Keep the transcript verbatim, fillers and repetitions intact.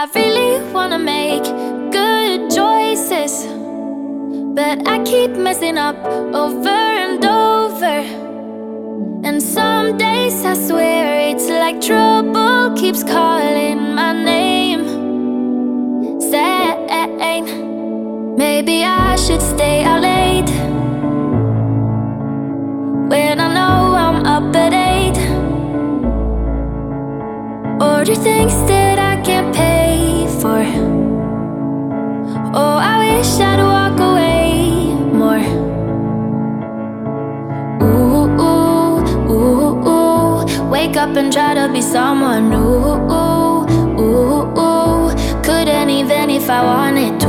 I really wanna make good choices, but I keep messing up over and over. And some days I swear it's like trouble keeps calling my name, saying maybe I should stay out late when I know I'm up at eight. Order things that I can't pay for. Oh, I wish I'd walk away more. Ooh, ooh, ooh, ooh. Wake up and try to be someone. Ooh, ooh, ooh, ooh. Couldn't even if I wanted